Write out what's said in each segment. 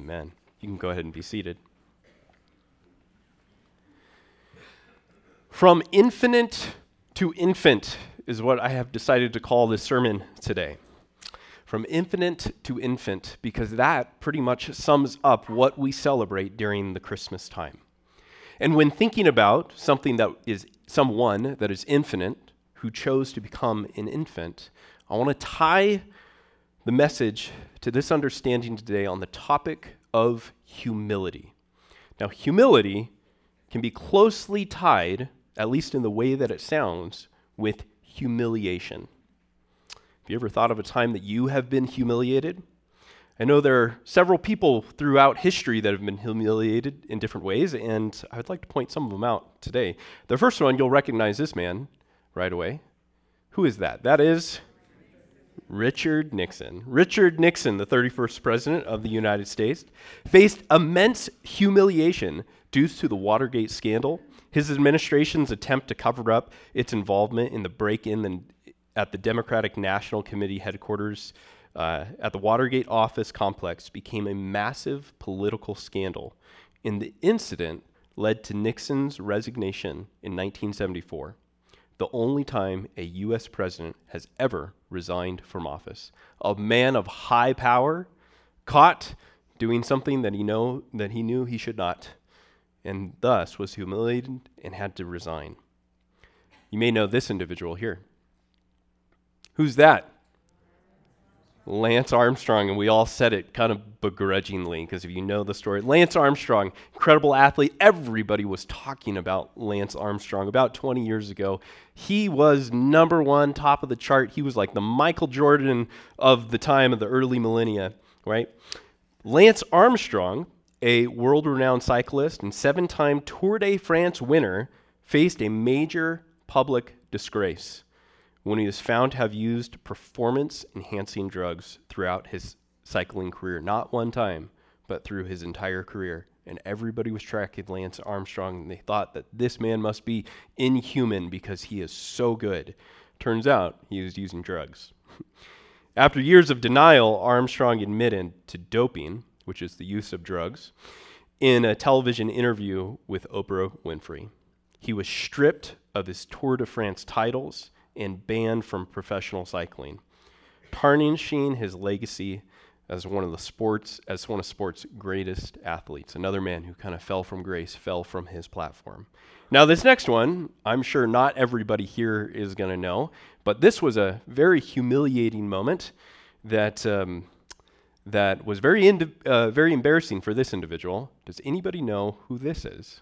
Amen. You can go ahead and be seated. From infinite to infant is what I have decided to call this sermon today. From infinite to infant, because that pretty much sums up what we celebrate during the Christmas time. And when thinking about someone that is infinite, who chose to become an infant, I want to tie the message to this understanding today on the topic of humility. Now, humility can be closely tied, at least in the way that it sounds, with humiliation. Have you ever thought of a time that you have been humiliated? I know there are several people throughout history that have been humiliated in different ways, and I would like to point some of them out today. The first one, you'll recognize this man right away. Who is that? That is Richard Nixon. Richard Nixon, the 31st president of the United States, faced immense humiliation due to the Watergate scandal, his administration's attempt to cover up its involvement in the break-in at the Democratic National Committee headquarters at the Watergate office complex became a massive political scandal, and the incident led to Nixon's resignation in 1974. The only time a U.S. president has ever resigned from office. A man of high power, caught doing something that he knew he should not, and thus was humiliated and had to resign. You may know this individual here. Who's that? Lance Armstrong, and we all said it kind of begrudgingly, because if you know the story, Lance Armstrong, incredible athlete. Everybody was talking about Lance Armstrong about 20 years ago. He was number one, top of the chart. He was like the Michael Jordan of the time of the early millennia, right? Lance Armstrong, a world-renowned cyclist and 7-time Tour de France winner, faced a major public disgrace when he was found to have used performance-enhancing drugs throughout his cycling career. Not one time, but through his entire career. And everybody was tracking Lance Armstrong, and they thought that this man must be inhuman because he is so good. Turns out he was using drugs. After years of denial, Armstrong admitted to doping, which is the use of drugs, in a television interview with Oprah Winfrey. He was stripped of his Tour de France titles and banned from professional cycling, tarnishing his legacy as one of sport's greatest athletes. Another man who kind of fell from grace, fell from his platform. Now, this next one, I'm sure not everybody here is going to know, but this was a very humiliating moment that was very embarrassing for this individual. Does anybody know who this is?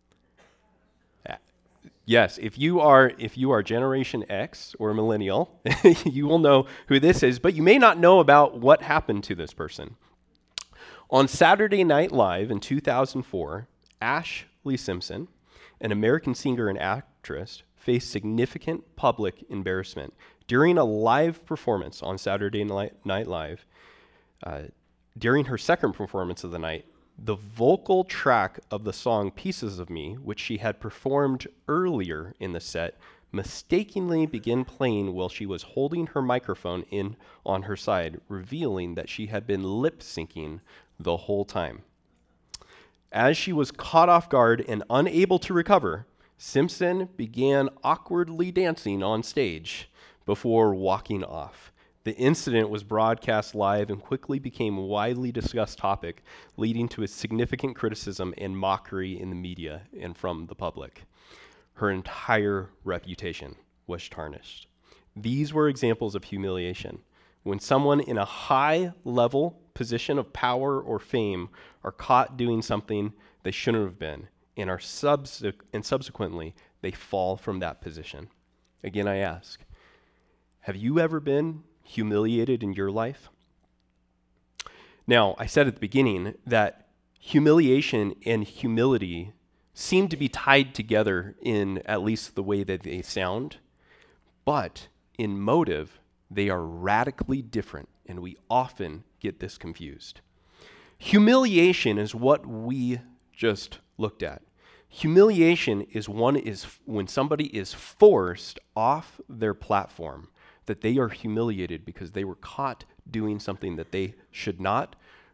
Yes, if you are Generation X or millennial, you will know who this is, but you may not know about what happened to this person. On Saturday Night Live in 2004, Ashlee Simpson, an American singer and actress, faced significant public embarrassment during a live performance on Saturday Night Live. During her second performance of the night, the vocal track of the song Pieces of Me, which she had performed earlier in the set, mistakenly began playing while she was holding her microphone in on her side, revealing that she had been lip-syncing the whole time. As she was caught off guard and unable to recover, Simpson began awkwardly dancing on stage before walking off. The incident was broadcast live and quickly became a widely discussed topic, leading to a significant criticism and mockery in the media and from the public. Her entire reputation was tarnished. These were examples of humiliation. When someone in a high-level position of power or fame are caught doing something they shouldn't have been, and subsequently they fall from that position. Again, I ask, have you ever been humiliated in your life? Now, I said at the beginning that humiliation and humility seem to be tied together in at least the way that they sound, but in motive, they are radically different, and we often get this confused. Humiliation is what we just looked at. Humiliation is when somebody is forced off their platform, that they are humiliated because they were caught doing something that they should not,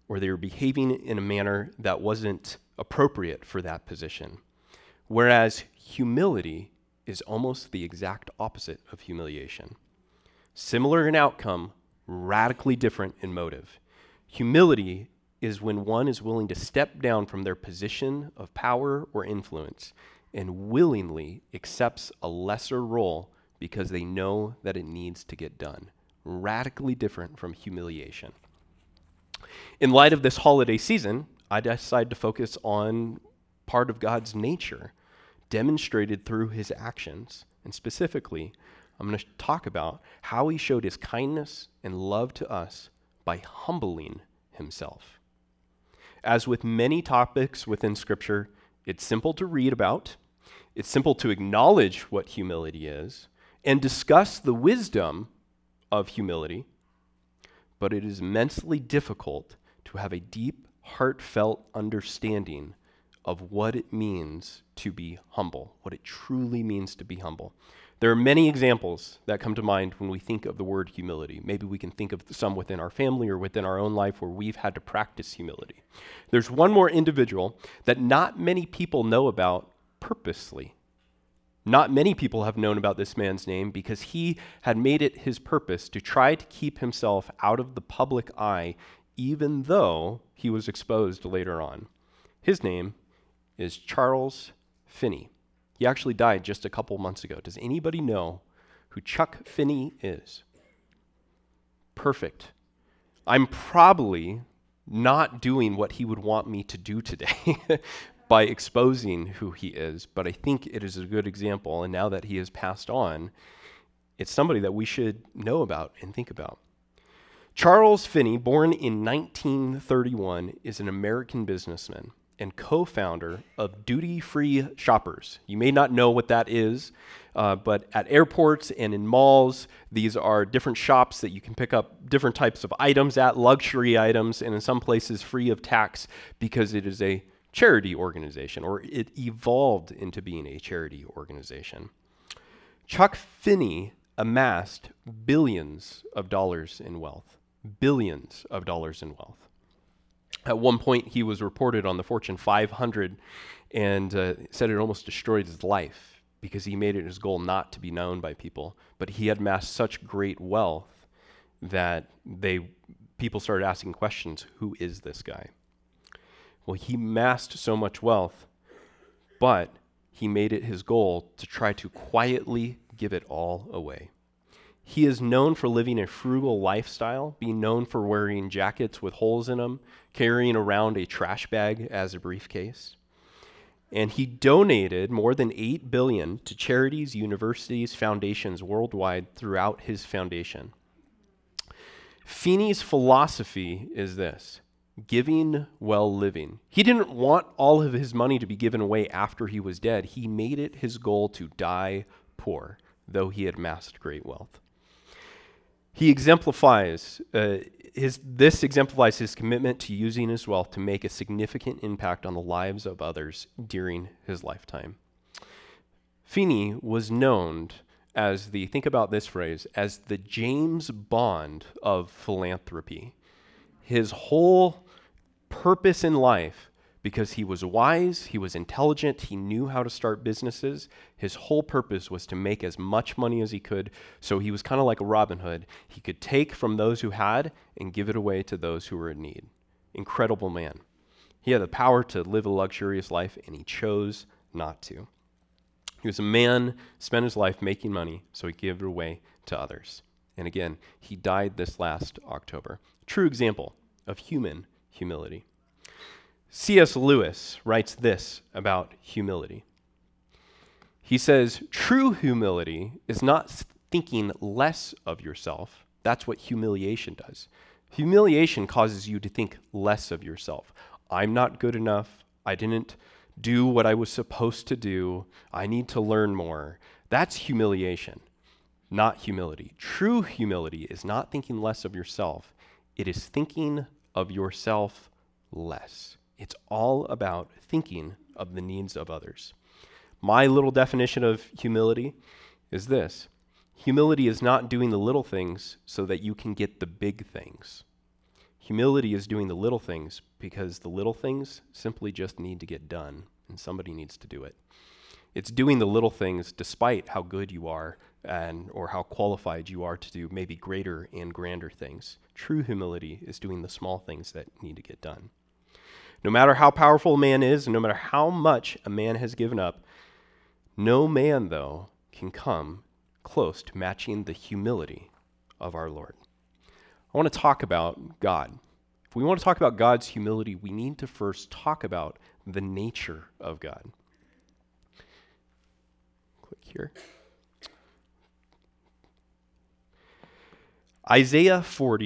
or they were behaving in a manner that wasn't appropriate for that position. Whereas humility is almost the exact opposite of humiliation. Similar in outcome, radically different in motive. Humility is when one is willing to step down from their position of power or influence and willingly accepts a lesser role because they know that it needs to get done. Radically different from humiliation. In light of this holiday season, I decided to focus on part of God's nature demonstrated through his actions. And specifically, I'm going to talk about how he showed his kindness and love to us by humbling himself. As with many topics within Scripture, it's simple to read about, it's simple to acknowledge what humility is, and discuss the wisdom of humility, but it is immensely difficult to have a deep, heartfelt understanding of what it means to be humble, what it truly means to be humble. There are many examples that come to mind when we think of the word humility. Maybe we can think of some within our family or within our own life where we've had to practice humility. There's one more individual that not many people know about purposely. Not many people have known about this man's name because he had made it his purpose to try to keep himself out of the public eye, even though he was exposed later on. His name is Charles Finney. He actually died just a couple months ago. Does anybody know who Chuck Finney is? Perfect. I'm probably not doing what he would want me to do today by exposing who he is, but I think it is a good example, and now that he has passed on, it's somebody that we should know about and think about. Charles Finney, born in 1931, is an American businessman and co-founder of Duty Free Shoppers. You may not know what that is, but at airports and in malls, these are different shops that you can pick up different types of items at, luxury items, and in some places free of tax because it is a charity organization, or it evolved into being a charity organization. Chuck Finney amassed billions of dollars in wealth. Billions of dollars in wealth. At one point, he was reported on the Fortune 500 and said it almost destroyed his life because he made it his goal not to be known by people. But he had amassed such great wealth that people started asking questions, who is this guy? Well, he amassed so much wealth, but he made it his goal to try to quietly give it all away. He is known for living a frugal lifestyle, being known for wearing jackets with holes in them, carrying around a trash bag as a briefcase. And he donated more than $8 billion to charities, universities, foundations worldwide throughout his foundation. Finney's philosophy is this: giving while living. He didn't want all of his money to be given away after he was dead. He made it his goal to die poor, though he had amassed great wealth. He exemplifies his commitment to using his wealth to make a significant impact on the lives of others during his lifetime. Finney was known as think about this phrase, as the James Bond of philanthropy. His whole purpose in life, because he was wise, he was intelligent, he knew how to start businesses, his whole purpose was to make as much money as he could, so he was kind of like a Robin Hood. He could take from those who had and give it away to those who were in need. Incredible man. He had the power to live a luxurious life, and he chose not to. He was a man, spent his life making money, so he gave it away to others. And again, he died this last October. True example of human humility. C.S. Lewis writes this about humility. He says, true humility is not thinking less of yourself. That's what humiliation does. Humiliation causes you to think less of yourself. I'm not good enough. I didn't do what I was supposed to do. I need to learn more. That's humiliation, not humility. True humility is not thinking less of yourself. It is thinking of yourself less. It's all about thinking of the needs of others. My little definition of humility is this: humility is not doing the little things so that you can get the big things. Humility is doing the little things because the little things simply just need to get done, and somebody needs to do it. It's doing the little things despite how good you are or how qualified you are to do maybe greater and grander things. True humility is doing the small things that need to get done. No matter how powerful a man is, and no matter how much a man has given up, no man, though, can come close to matching the humility of our Lord. I want to talk about God. If we want to talk about God's humility, we need to first talk about the nature of God. Click here. Isaiah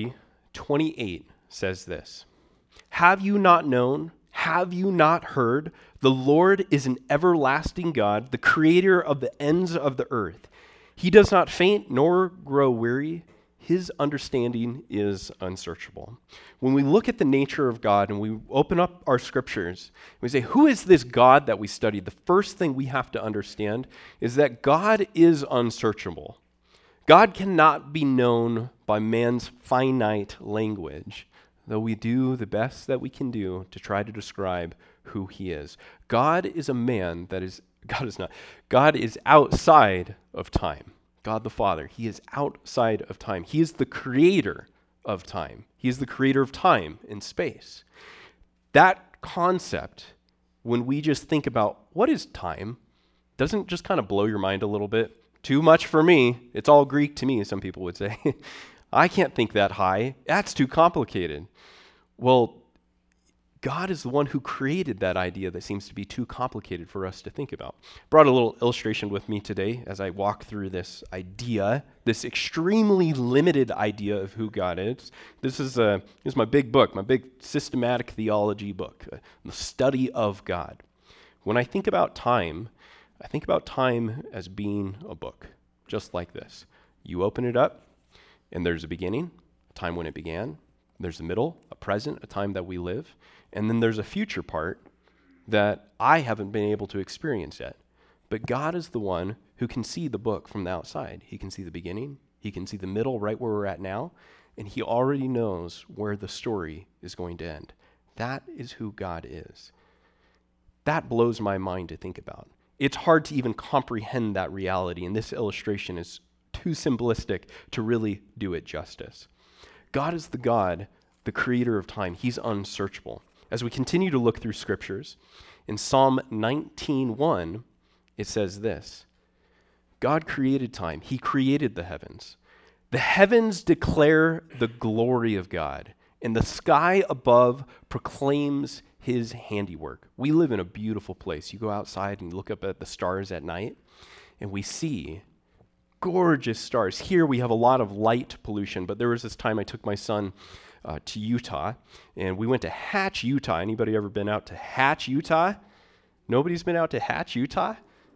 40:28 says this, "Have you not known? Have you not heard? The Lord is an everlasting God, the creator of the ends of the earth. He does not faint nor grow weary. His understanding is unsearchable." When we look at the nature of God and we open up our scriptures, we say, who is this God that we study? The first thing we have to understand is that God is unsearchable. God cannot be known by man's finite language, though we do the best that we can do to try to describe who he is. God is a man that is, God is outside of time. God the Father, he is outside of time. He is the creator of time. He is the creator of time and space. That concept, when we just think about what is time, doesn't just kind of blow your mind a little bit. Too much for me. It's all Greek to me, some people would say. I can't think that high. That's too complicated. Well, God is the one who created that idea that seems to be too complicated for us to think about. Brought a little illustration with me today as I walk through this idea, this extremely limited idea of who God is. This is my big book, my big systematic theology book, the study of God. When I think about time as being a book, just like this. You open it up, and there's a beginning, a time when it began. There's a middle, a present, a time that we live. And then there's a future part that I haven't been able to experience yet. But God is the one who can see the book from the outside. He can see the beginning. He can see the middle, right where we're at now. And he already knows where the story is going to end. That is who God is. That blows my mind to think about. It's hard to even comprehend that reality, and this illustration is too simplistic to really do it justice. God is the God, the creator of time. He's unsearchable. As we continue to look through scriptures, in Psalm 19:1, it says this, God created time. He created the heavens. The heavens declare the glory of God, and the sky above proclaims his handiwork. We live in a beautiful place. You go outside and you look up at the stars at night, and we see gorgeous stars. Here we have a lot of light pollution, but there was this time I took my son to Utah, and we went to Hatch, Utah. Anybody ever been out to Hatch, Utah? Nobody's been out to Hatch, Utah?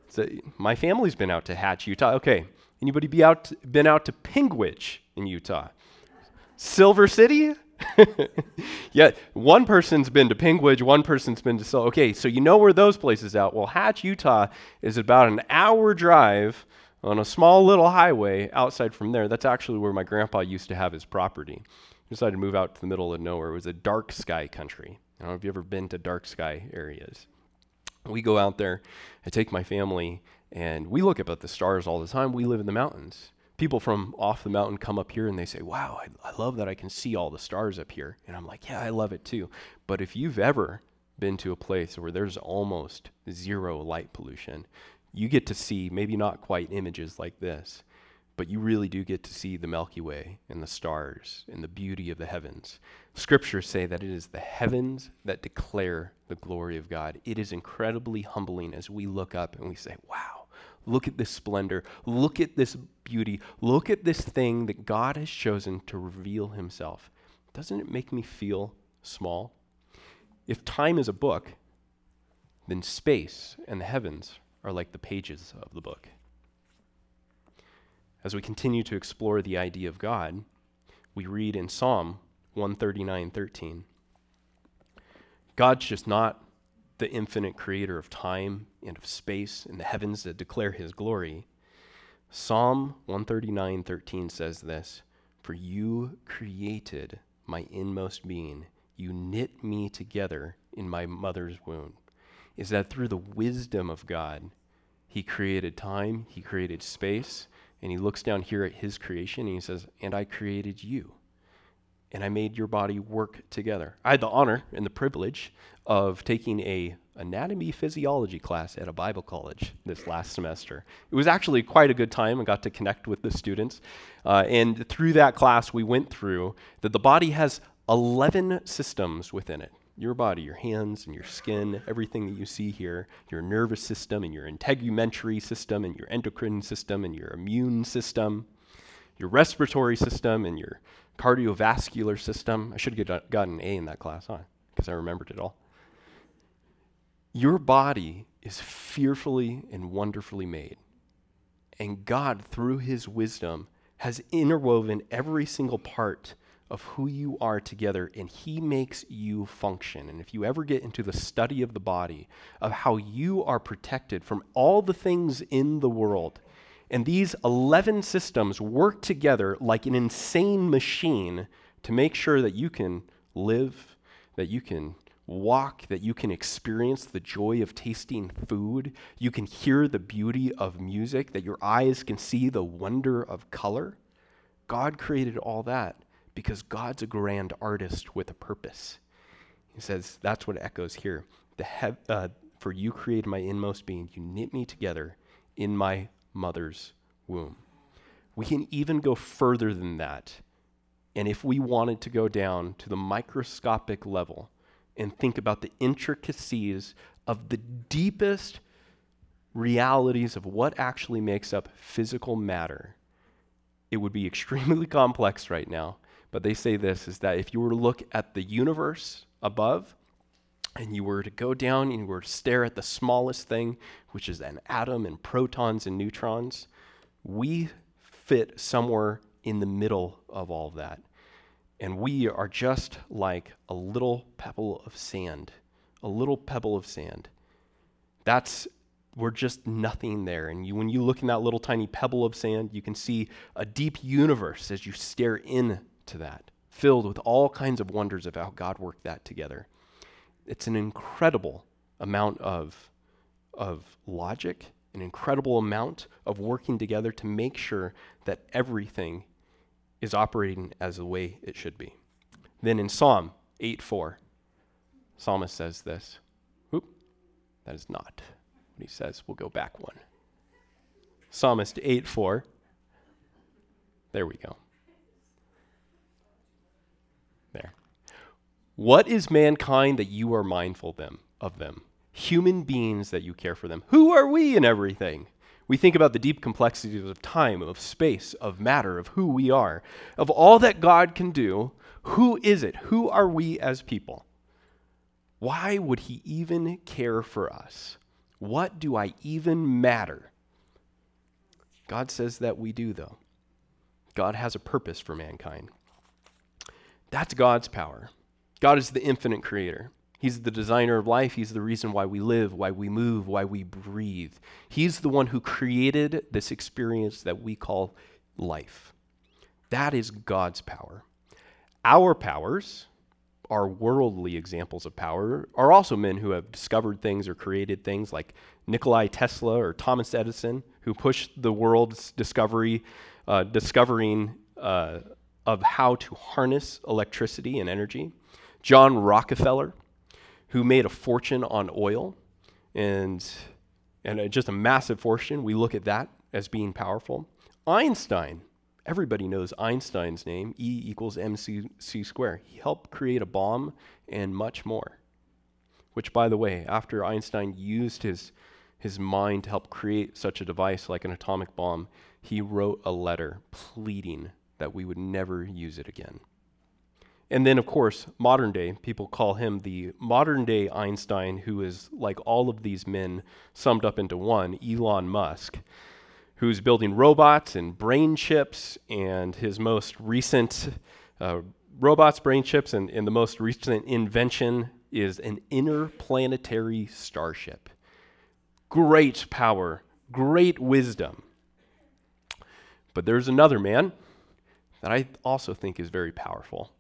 My family's been out to Hatch, Utah. Okay. Anybody been out to Pingwich in Utah? Silver City? Yeah, one person's been to Pingwich, one person's been to Silver. Okay, so you know where those places are. Well, Hatch, Utah is about an hour drive on a small little highway outside from there. That's actually where my grandpa used to have his property. He decided to move out to the middle of nowhere. It was a dark sky country. I don't know if you've ever been to dark sky areas. We go out there, I take my family, and we look up at the stars all the time. We live in the mountains. People from off the mountain come up here and they say, wow, I love that I can see all the stars up here. And I'm like, yeah, I love it too. But if you've ever been to a place where there's almost zero light pollution, you get to see maybe not quite images like this, but you really do get to see the Milky Way and the stars and the beauty of the heavens. Scriptures say that it is the heavens that declare the glory of God. It is incredibly humbling as we look up and we say, wow, look at this splendor. Look at this beauty. Look at this thing that God has chosen to reveal himself. Doesn't it make me feel small? If time is a book, then space and the heavens are like the pages of the book. As we continue to explore the idea of God, we read in Psalm 139:13, God's just not the infinite creator of time and of space and the heavens that declare his glory. Psalm 139:13 says this, "For you created my inmost being. You knit me together in my mother's womb. Is that through the wisdom of God, he created time, he created space, and he looks down here at his creation and he says, and I created you. And I made your body work together. I had the honor and the privilege of taking a anatomy physiology class at a Bible college this last semester. It was actually quite a good time. I got to connect with the students. And through that class, we went through that the body has 11 systems within it. Your body, your hands and your skin, everything that you see here, your nervous system and your integumentary system and your endocrine system and your immune system, your respiratory system and your cardiovascular system. I should have gotten an A in that class, huh? Because I remembered it all. Your body is fearfully and wonderfully made. And God, through his wisdom, has interwoven every single part of who you are together, and he makes you function. And if you ever get into the study of the body, of how you are protected from all the things in the world, and these 11 systems work together like an insane machine to make sure that you can live, that you can walk, that you can experience the joy of tasting food, you can hear the beauty of music, that your eyes can see the wonder of color. God created all that because God's a grand artist with a purpose. He says, that's what echoes here. For you created my inmost being. You knit me together in my mother's womb. We can even go further than that. And if we wanted to go down to the microscopic level and think about the intricacies of the deepest realities of what actually makes up physical matter, it would be extremely complex right now. But they say this, is that if you were to look at the universe above, and you were to go down and you were to stare at the smallest thing, which is an atom and protons and neutrons, we fit somewhere in the middle of all of that. And we are just like a little pebble of sand. A little pebble of sand. We're just nothing there. And when you look in that little tiny pebble of sand, you can see a deep universe as you stare into that, filled with all kinds of wonders of how God worked that together. It's an incredible amount of logic, an incredible amount of working together to make sure that everything is operating as the way it should be. Then in Psalm 8:4, psalmist says this. That is not what he says. We'll go back one. Psalmist 8:4. There we go. There. What is mankind that you are mindful of them? Human beings that you care for them. Who are we in everything? We think about the deep complexities of time, of space, of matter, of who we are, of all that God can do. Who is it? Who are we as people? Why would he even care for us? What do I even matter? God says that we do, though. God has a purpose for mankind. That's God's power. God is the infinite creator. He's the designer of life. He's the reason why we live, why we move, why we breathe. He's the one who created this experience that we call life. That is God's power. Our powers, our worldly examples of power, are also men who have discovered things or created things like Nikola Tesla or Thomas Edison, who pushed the world's discovering of how to harness electricity and energy. John Rockefeller, who made a fortune on oil and just a massive fortune. We look at that as being powerful. Einstein, everybody knows Einstein's name, E=mc² squared. He helped create a bomb and much more. Which, by the way, after Einstein used his mind to help create such a device like an atomic bomb, he wrote a letter pleading that we would never use it again. And then, of course, modern day, people call him the modern day Einstein, who is like all of these men summed up into one, Elon Musk, who's building robots and brain chips, and his most recent robots, brain chips, and the most recent invention is an interplanetary starship. Great power, great wisdom. But there's another man that I also think is very powerful.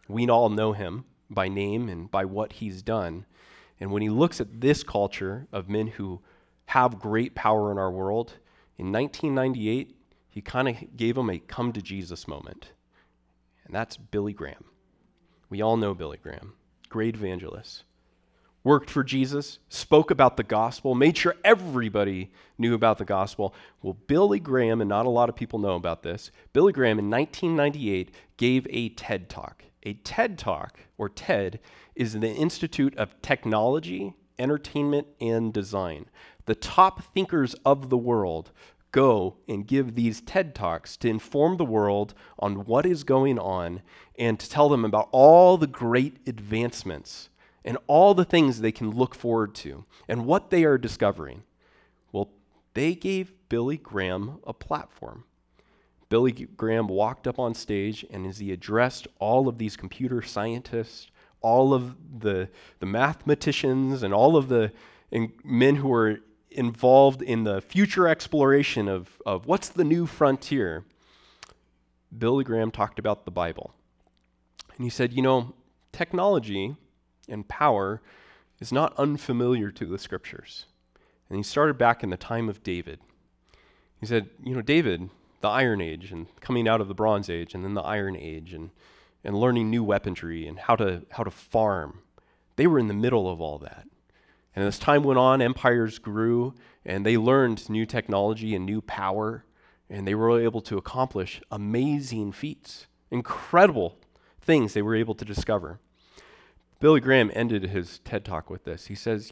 We all know him by name and by what he's done. And when he looks at this culture of men who have great power in our world, in 1998, he kind of gave them a come to Jesus moment. And that's Billy Graham. We all know Billy Graham, great evangelist. Worked for Jesus, spoke about the gospel, made sure everybody knew about the gospel. Well, Billy Graham, and not a lot of people know about this, Billy Graham in 1998 gave a TED Talk. A TED Talk, or TED, is the Institute of Technology, Entertainment, and Design. The top thinkers of the world go and give these TED Talks to inform the world on what is going on and to tell them about all the great advancements and all the things they can look forward to and what they are discovering. Well, they gave Billy Graham a platform. Billy Graham walked up on stage, and as he addressed all of these computer scientists, all of the mathematicians, and all of the men who were involved in the future exploration of what's the new frontier, Billy Graham talked about the Bible. And he said, technology and power is not unfamiliar to the scriptures. And he started back in the time of David. He said, David, the Iron Age, and coming out of the Bronze Age, and then the Iron Age, and learning new weaponry and how to farm. They were in the middle of all that. And as time went on, empires grew, and they learned new technology and new power, and they were able to accomplish amazing feats, incredible things they were able to discover. Billy Graham ended his TED Talk with this. He says,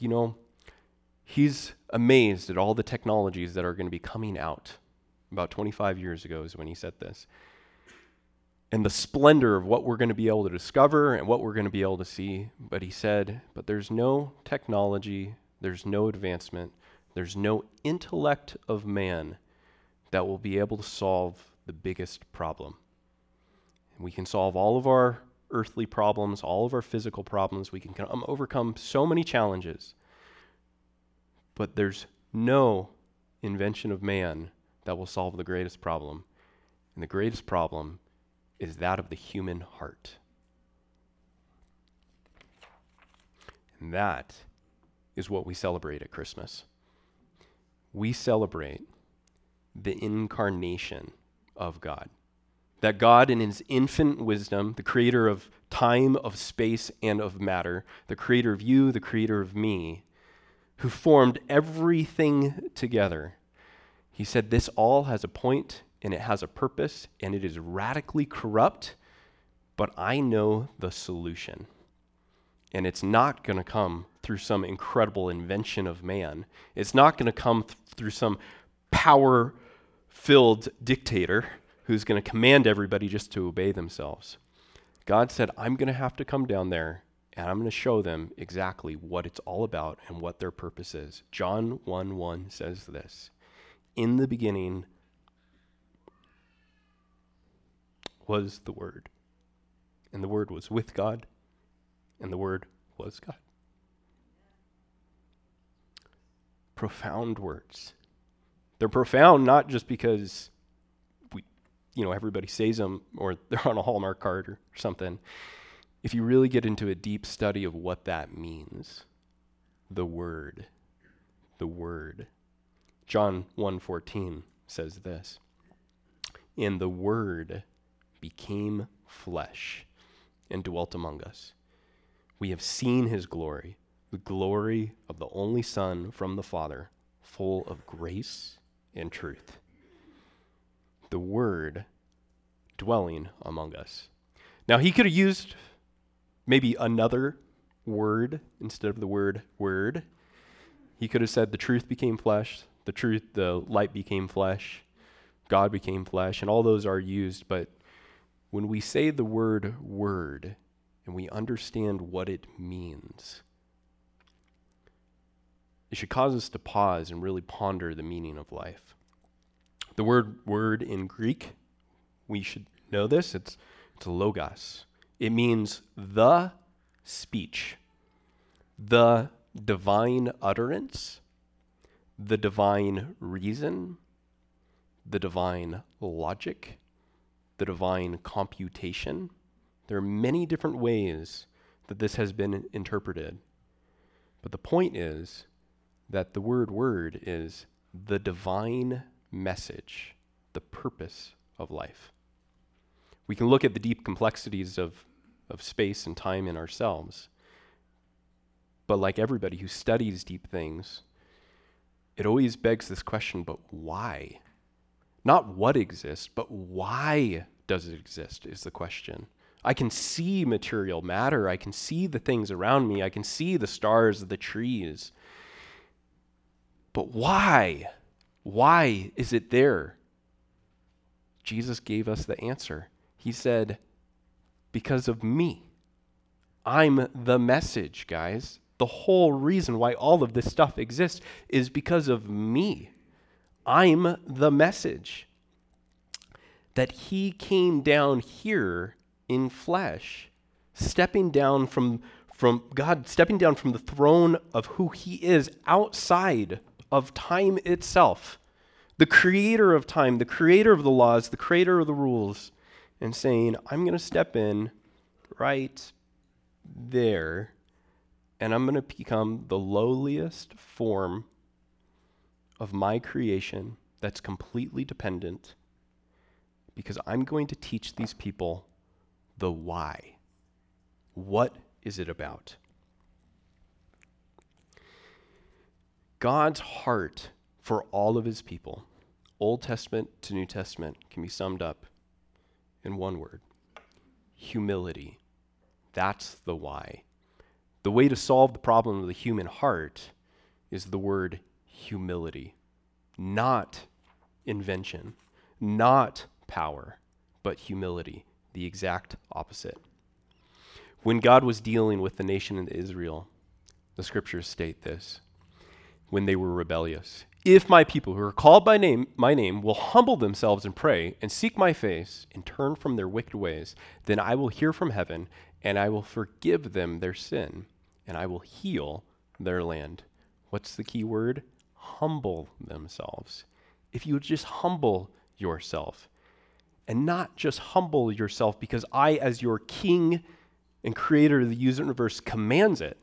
he's amazed at all the technologies that are going to be coming out. About 25 years ago is when he said this. And the splendor of what we're going to be able to discover and what we're going to be able to see. But he said, but there's no technology, there's no advancement, there's no intellect of man that will be able to solve the biggest problem. And we can solve all of our earthly problems, all of our physical problems. We can overcome so many challenges. But there's no invention of man that will solve the greatest problem. And the greatest problem is that of the human heart. And that is what we celebrate at Christmas. We celebrate the incarnation of God. That God, in his infinite wisdom, the creator of time, of space, and of matter, the creator of you, the creator of me, who formed everything together, he said this all has a point and it has a purpose and it is radically corrupt, but I know the solution. And it's not going to come through some incredible invention of man. It's not going to come through some power-filled dictator who's going to command everybody just to obey themselves. God said, I'm going to have to come down there and I'm going to show them exactly what it's all about and what their purpose is. John 1:1 says this, in the beginning was the Word, and the Word was with God, and the Word was God. Profound words. They're profound not just because everybody says them or they're on a Hallmark card or something. If you really get into a deep study of what that means, the Word. John 1:14 says this, and the Word became flesh and dwelt among us. We have seen his glory, the glory of the only Son from the Father, full of grace and truth. The Word dwelling among us. Now, he could have used maybe another word instead of the word word. He could have said the truth became flesh, the light became flesh, God became flesh, and all those are used, but when we say the word word and we understand what it means, it should cause us to pause and really ponder the meaning of life. The word in Greek, we should know this, it's logos. It means the speech, the divine utterance, the divine reason, the divine logic, the divine computation, There are many different ways that this has been interpreted. But the point is that the word is the divine message, the purpose of life. We can look at the deep complexities of space and time in ourselves. But like everybody who studies deep things, it always begs this question, but why? Not what exists, but why does it exist is the question. I can see material matter. I can see the things around me. I can see the stars, the trees. But why? Why is it there? Jesus gave us the answer. He said, because of me. I'm the message, guys. The whole reason why all of this stuff exists is because of me. I'm the message. That he came down here in flesh, stepping down from God, stepping down from the throne of who he is outside of time itself, the creator of time, the creator of the laws, the creator of the rules, and saying, I'm going to step in right there, and I'm going to become the lowliest form of my creation that's completely dependent, because I'm going to teach these people the why. What is it about? God's heart for all of his people, Old Testament to New Testament, can be summed up in one word: humility. That's the why. The way to solve the problem of the human heart is the word humility. Not invention, not power, but humility, the exact opposite. When God was dealing with the nation of Israel, the scriptures state this: when they were rebellious, if my people who are called by my name will humble themselves and pray and seek my face and turn from their wicked ways, then I will hear from heaven and I will forgive them their sin and I will heal their land. What's the key word? Humble themselves. If you would just humble yourself, and not just humble yourself because I, as your king and creator of the universe, commands it,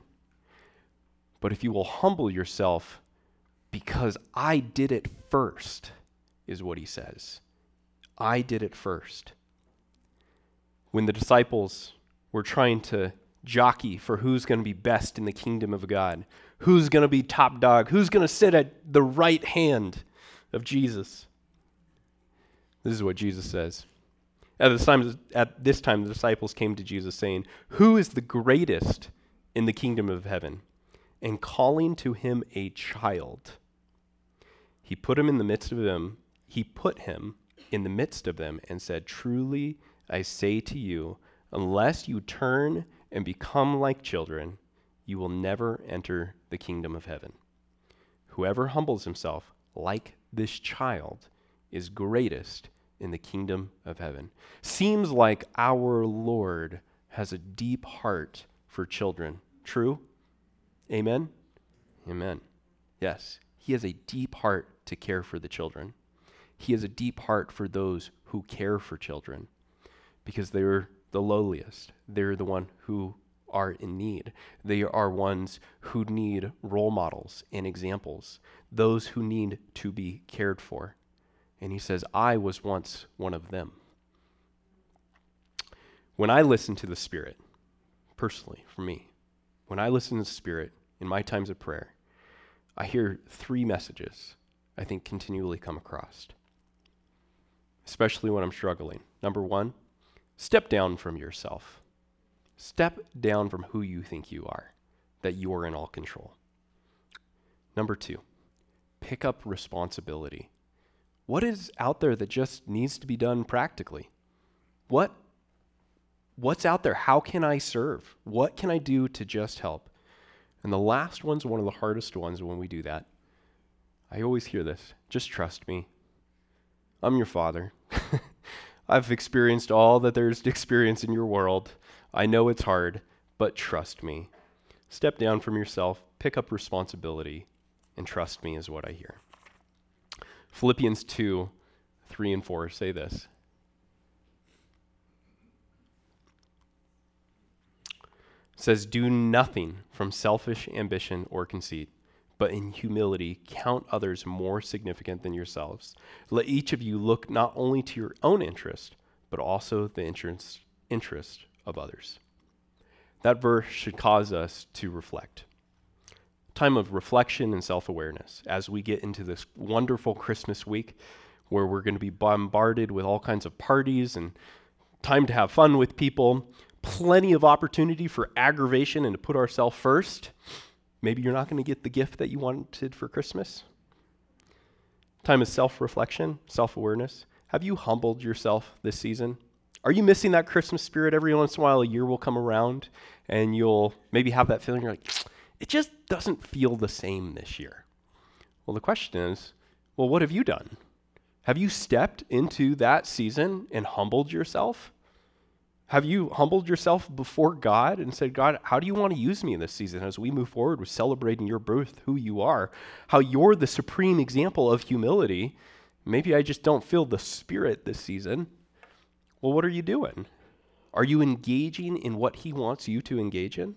but if you will humble yourself because I did it first, is what he says. I did it first. When the disciples were trying to jockey for who's going to be best in the kingdom of God, who's going to be top dog, who's going to sit at the right hand of Jesus, this is what Jesus says. At this time, the disciples came to Jesus saying, "Who is the greatest in the kingdom of heaven?" And calling to him a child, he put him in the midst of them. He put him in the midst of them and said, "Truly, I say to you, unless you turn and become like children, you will never enter the kingdom of heaven. Whoever humbles himself like this child is greatest in the kingdom of heaven." Seems like our Lord has a deep heart for children. True? Amen? Amen. Yes, he has a deep heart to care for the children. He has a deep heart for those who care for children because they're the lowliest. They're the one who are in need. They are ones who need role models and examples, those who need to be cared for. And he says, I was once one of them. When I listen to the Spirit, personally, for me, when I listen to the Spirit in my times of prayer, I hear three messages I think continually come across, especially when I'm struggling. Number one, step down from yourself. Step down from who you think you are, that you are in all control. Number two, pick up responsibility. What is out there that just needs to be done practically? What's out there? How can I serve? What can I do to just help? And the last one's one of the hardest ones when we do that. I always hear this: just trust me. I'm your father. I've experienced all that there's to experience in your world. I know it's hard, but trust me. Step down from yourself, pick up responsibility, and trust me is what I hear. Philippians 2, 3 and 4 say this: says, "Do nothing from selfish ambition or conceit, but in humility count others more significant than yourselves. Let each of you look not only to your own interest, but also the interest of others." That verse should cause us to reflect. Time of reflection and self-awareness as we get into this wonderful Christmas week where we're going to be bombarded with all kinds of parties and time to have fun with people, plenty of opportunity for aggravation and to put ourselves first. Maybe you're not going to get the gift that you wanted for Christmas. Time of self-reflection, self-awareness. Have you humbled yourself this season? Are you missing that Christmas spirit? Every once in a while, a year will come around and you'll maybe have that feeling, you're like, it just doesn't feel the same this year. Well, the question is, well, what have you done? Have you stepped into that season and humbled yourself? Have you humbled yourself before God and said, God, how do you want to use me in this season as we move forward with celebrating your birth, who you are, how you're the supreme example of humility? Maybe I just don't feel the spirit this season. Well, what are you doing? Are you engaging in what he wants you to engage in?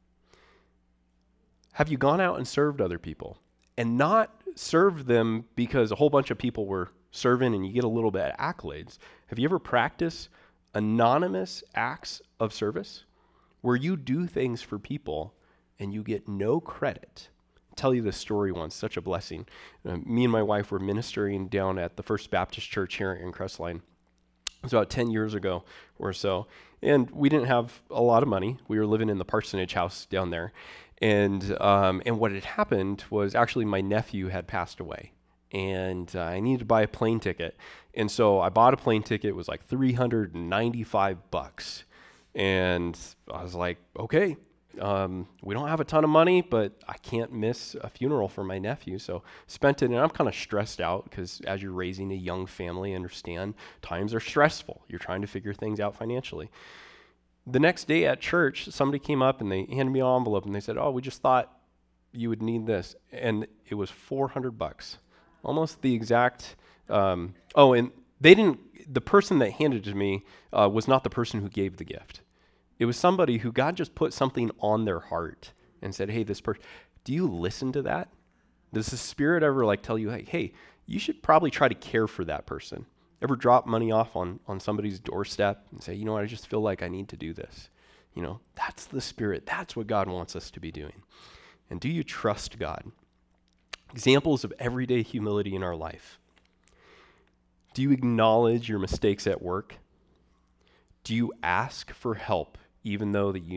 Have you gone out and served other people and not served them because a whole bunch of people were serving and you get a little bit of accolades? Have you ever practiced anonymous acts of service where you do things for people and you get no credit? I'll tell you this story once, such a blessing. Me and my wife were ministering down at the First Baptist Church here in Crestline. It was about 10 years ago or so, and we didn't have a lot of money. We were living in the parsonage house down there, and what had happened was actually my nephew had passed away, and I needed to buy a plane ticket, and so I bought a plane ticket. It was like $395, and I was like, okay. We don't have a ton of money, but I can't miss a funeral for my nephew. So spent it, and I'm kind of stressed out because as you're raising a young family, understand times are stressful. You're trying to figure things out financially. The next day at church, somebody came up and they handed me an envelope and they said, "Oh, we just thought you would need this." And it was $400, almost the exact, and the person that handed it to me was not the person who gave the gift. It was somebody who God just put something on their heart and said, "Hey, this person, do you listen to that? Does the Spirit ever tell you, hey, you should probably try to care for that person?" Ever drop money off on somebody's doorstep and say, "You know what, I just feel like I need to do this." That's the Spirit. That's what God wants us to be doing. And do you trust God? Examples of everyday humility in our life. Do you acknowledge your mistakes at work? Do you ask for help, even though that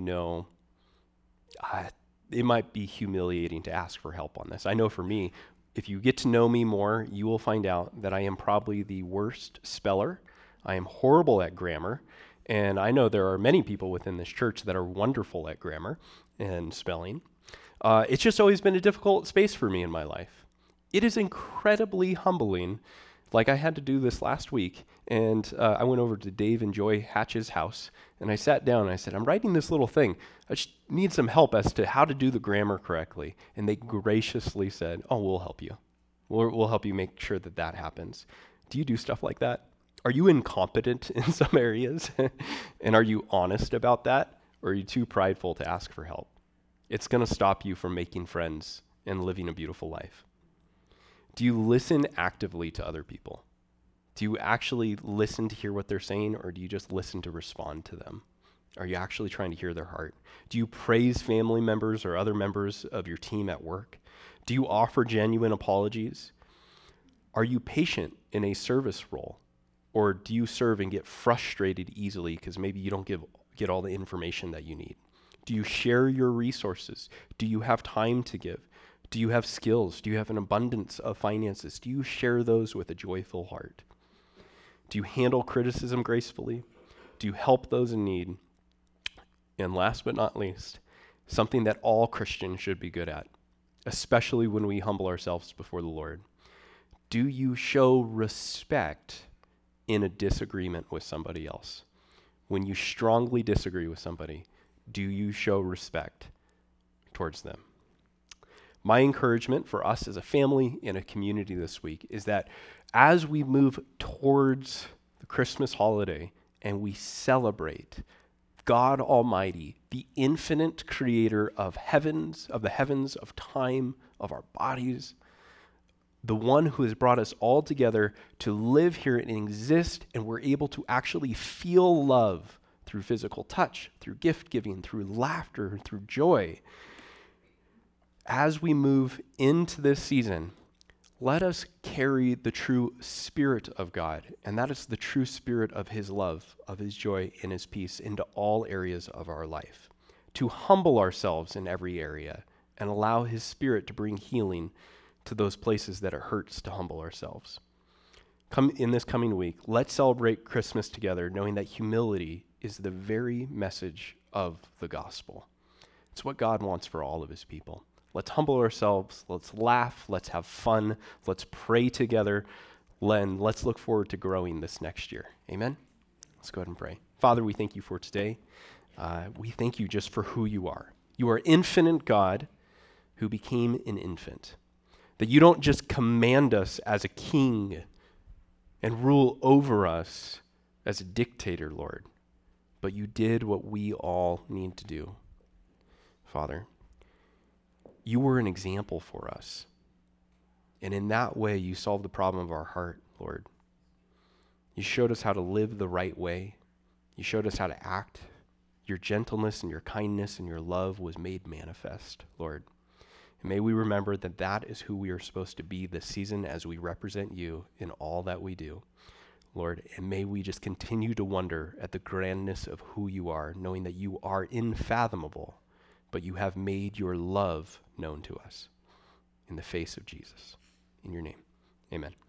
it might be humiliating to ask for help on this? I know for me, if you get to know me more, you will find out that I am probably the worst speller. I am horrible at grammar, and I know there are many people within this church that are wonderful at grammar and spelling. It's just always been a difficult space for me in my life. It is incredibly humbling. Like I had to do this last week, and I went over to Dave and Joy Hatch's house, and I sat down and I said, "I'm writing this little thing. I just need some help as to how to do the grammar correctly." And they graciously said, "Oh, we'll help you. We'll help you make sure that happens." Do you do stuff like that? Are you incompetent in some areas? And are you honest about that? Or are you too prideful to ask for help? It's going to stop you from making friends and living a beautiful life. Do you listen actively to other people? Do you actually listen to hear what they're saying, or do you just listen to respond to them? Are you actually trying to hear their heart? Do you praise family members or other members of your team at work? Do you offer genuine apologies? Are you patient in a service role? Or do you serve and get frustrated easily because maybe you don't get all the information that you need? Do you share your resources? Do you have time to give? Do you have skills? Do you have an abundance of finances? Do you share those with a joyful heart? Do you handle criticism gracefully? Do you help those in need? And last but not least, something that all Christians should be good at, especially when we humble ourselves before the Lord. Do you show respect in a disagreement with somebody else? When you strongly disagree with somebody, do you show respect towards them? My encouragement for us as a family and a community this week is that as we move towards the Christmas holiday and we celebrate God Almighty, the infinite creator of heavens, of the heavens, of time, of our bodies, the one who has brought us all together to live here and exist, and we're able to actually feel love through physical touch, through gift giving, through laughter, through joy. As we move into this season, let us carry the true Spirit of God, and that is the true spirit of his love, of his joy, and his peace into all areas of our life, to humble ourselves in every area and allow his Spirit to bring healing to those places that it hurts to humble ourselves. Come in this coming week, let's celebrate Christmas together, knowing that humility is the very message of the gospel. It's what God wants for all of his people. Let's humble ourselves, let's laugh, let's have fun, let's pray together, and let's look forward to growing this next year. Amen? Let's go ahead and pray. Father, we thank you for today. We thank you just for who you are. You are infinite God who became an infant. That you don't just command us as a king and rule over us as a dictator, Lord, but you did what we all need to do. Father, you were an example for us. And in that way, you solved the problem of our heart, Lord. You showed us how to live the right way. You showed us how to act. Your gentleness and your kindness and your love was made manifest, Lord. And may we remember that that is who we are supposed to be this season as we represent you in all that we do, Lord. And may we just continue to wonder at the grandness of who you are, knowing that you are unfathomable, but you have made your love known to us in the face of Jesus. In your name, amen.